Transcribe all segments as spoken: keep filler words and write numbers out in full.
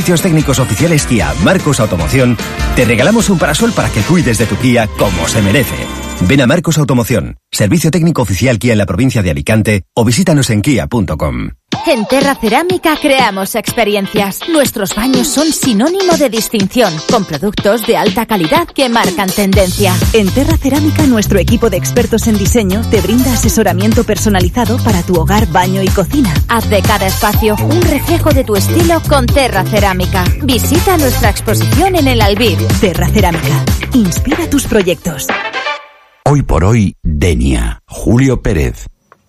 servicios técnicos oficiales Kia Marcos Automoción, te regalamos un parasol para que cuides de tu Kia como se merece. Ven a Marcos Automoción, servicio técnico oficial Kia en la provincia de Alicante, o visítanos en kia punto com. En Terra Cerámica creamos experiencias. Nuestros baños son sinónimo de distinción, con productos de alta calidad que marcan tendencia. En Terra Cerámica, nuestro equipo de expertos en diseño te brinda asesoramiento personalizado para tu hogar, baño y cocina. Haz de cada espacio un reflejo de tu estilo con Terra Cerámica. Visita nuestra exposición en el Albir. Terra Cerámica. Inspira tus proyectos. Hoy por hoy, Denia. Julio Pérez.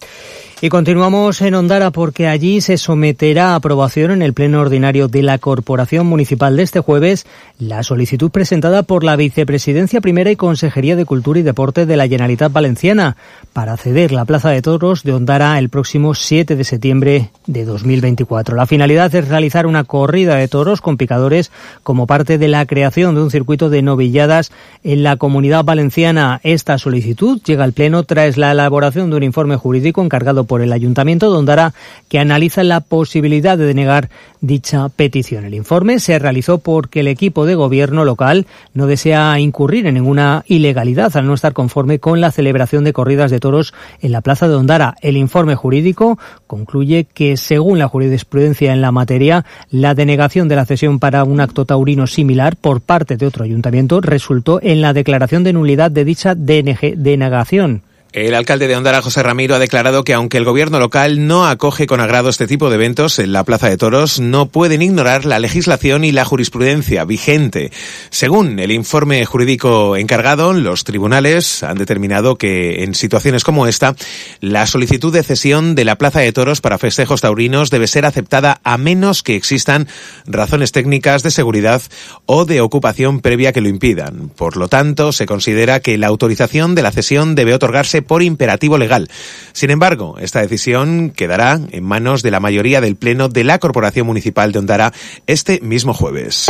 Y continuamos en Ondara porque allí se someterá a aprobación en el Pleno Ordinario de la Corporación Municipal de este jueves la solicitud presentada por la Vicepresidencia Primera y Consejería de Cultura y Deporte de la Generalitat Valenciana para ceder la Plaza de Toros de Ondara el próximo siete de septiembre de dos mil veinticuatro. La finalidad es realizar una corrida de toros con picadores como parte de la creación de un circuito de novilladas en la Comunidad Valenciana. Esta solicitud llega al Pleno tras la elaboración de un informe jurídico encargado por el Ayuntamiento de Ondara que analiza la posibilidad de denegar dicha petición. El informe se realizó porque el equipo de gobierno local no desea incurrir en ninguna ilegalidad al no estar conforme con la celebración de corridas de toros en la Plaza de Ondara. El informe jurídico concluye que, según la jurisprudencia en la materia, la denegación de la cesión para un acto taurino similar por parte de otro ayuntamiento resultó en la declaración de nulidad de dicha denegación. El alcalde de Ondara, José Ramiro, ha declarado que aunque el gobierno local no acoge con agrado este tipo de eventos en la Plaza de Toros, no pueden ignorar la legislación y la jurisprudencia vigente. Según el informe jurídico encargado, los tribunales han determinado que en situaciones como esta, la solicitud de cesión de la Plaza de Toros para festejos taurinos debe ser aceptada a menos que existan razones técnicas de seguridad o de ocupación previa que lo impidan. Por lo tanto, se considera que la autorización de la cesión debe otorgarse por imperativo legal. Sin embargo, esta decisión quedará en manos de la mayoría del Pleno de la Corporación Municipal de Ondara este mismo jueves.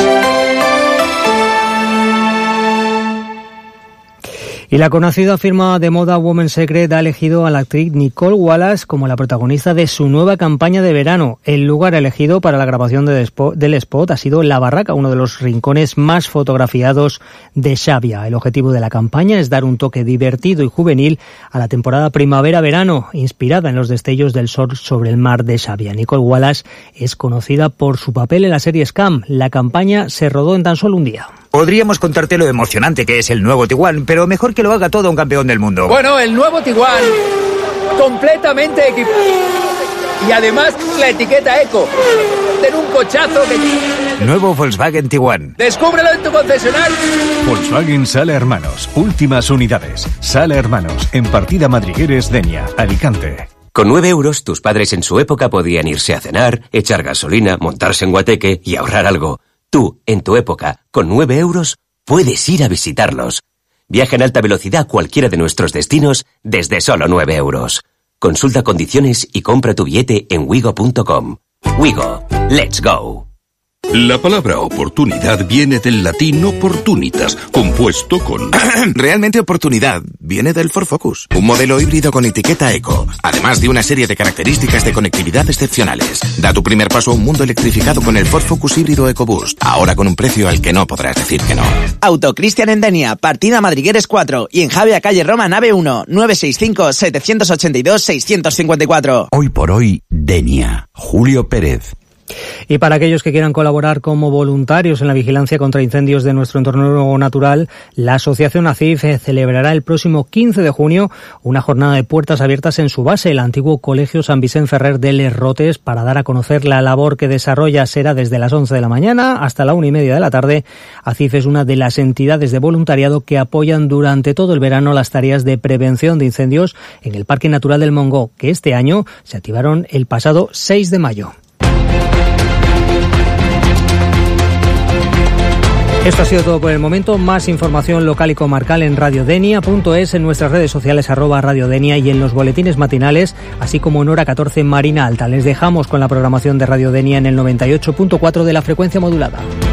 Y la conocida firma de moda Women's Secret ha elegido a la actriz Nicole Wallace como la protagonista de su nueva campaña de verano. El lugar elegido para la grabación de despo- del spot ha sido La Barraca, uno de los rincones más fotografiados de Xàbia. El objetivo de la campaña es dar un toque divertido y juvenil a la temporada primavera-verano, inspirada en los destellos del sol sobre el mar de Xàbia. Nicole Wallace es conocida por su papel en la serie Scam. La campaña se rodó en tan solo un día. Podríamos contarte lo emocionante que es el nuevo Tiguan, pero mejor que lo haga todo un campeón del mundo. Bueno, el nuevo Tiguan, completamente equipado. Y además la etiqueta Eco. Tiene un cochazo que... Nuevo Volkswagen Tiguan. Descúbrelo en tu concesionario. Volkswagen Sala Hermanos. Últimas unidades. Sala Hermanos. En Partida Madrigueres, Denia, Alicante. Con nueve euros, tus padres en su época podían irse a cenar, echar gasolina, montarse en guateque y ahorrar algo. Tú, en tu época, con nueve euros, puedes ir a visitarlos. Viaja en alta velocidad a cualquiera de nuestros destinos desde solo nueve euros. Consulta condiciones y compra tu billete en wigo punto com. Wigo, let's go. La palabra oportunidad viene del latín opportunitas, compuesto con... Realmente oportunidad viene del Ford Focus, un modelo híbrido con etiqueta Eco, además de una serie de características de conectividad excepcionales. Da tu primer paso a un mundo electrificado con el Ford Focus híbrido EcoBoost, ahora con un precio al que no podrás decir que no. Auto Cristian en Denia, Partida Madrigueres cuatro y en Xàbia, calle Roma, nave uno, nueve seis cinco, siete ocho dos, seis cinco cuatro. Hoy por hoy, Denia. Julio Pérez. Y para aquellos que quieran colaborar como voluntarios en la vigilancia contra incendios de nuestro entorno natural, la Asociación ACIF celebrará el próximo quince de junio una jornada de puertas abiertas en su base, el antiguo Colegio San Vicent Ferrer de Les Rotes, para dar a conocer la labor que desarrolla. Será desde las once de la mañana hasta la una y media de la tarde. ACIF es una de las entidades de voluntariado que apoyan durante todo el verano las tareas de prevención de incendios en el Parque Natural del Montgó, que este año se activaron el pasado seis de mayo. Esto ha sido todo por el momento. Más información local y comarcal en radiodenia punto es, en nuestras redes sociales arroba radiodenia y en los boletines matinales, así como en Hora catorce Marina Alta. Les dejamos con la programación de Radio Denia en el noventa y ocho punto cuatro de la frecuencia modulada.